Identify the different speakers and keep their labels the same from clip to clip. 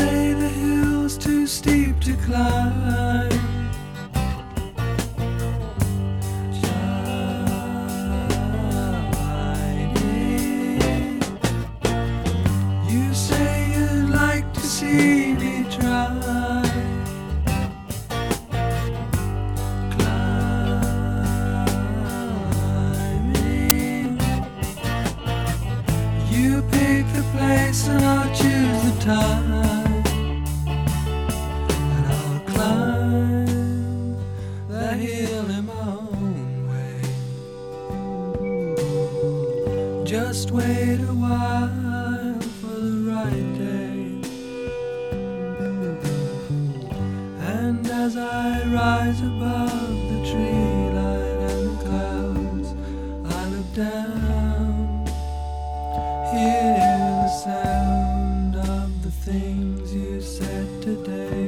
Speaker 1: say the hill's too steep to climb. Shining. You say you'd like to see me try. Climbing. You pick the place and I'll choose the time. And I'll climb that hill in my own way. Just wait a while for the right day. And as I rise above the tree line and the clouds, I look down, hear the sound of the things you said today.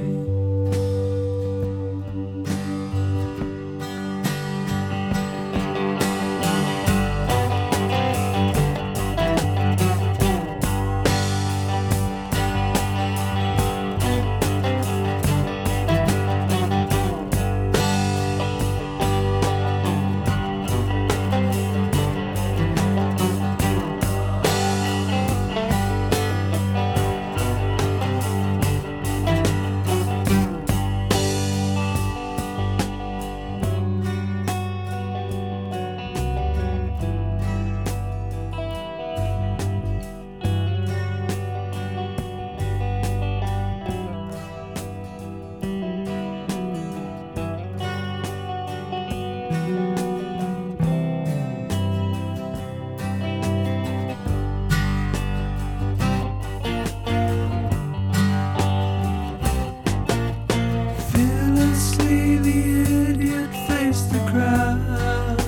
Speaker 1: Fearlessly the idiot faced the crowd,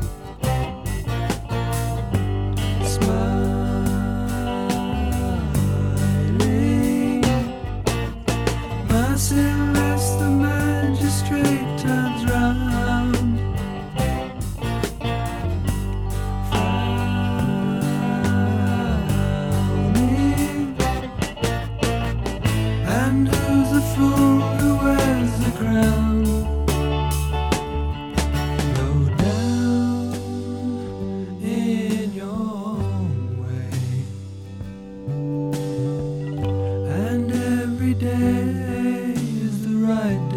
Speaker 1: smiling. Merciless the magistrate turns round, frowning. And who's the fool who wears the crown? Go down in your own way. And every day is the right day.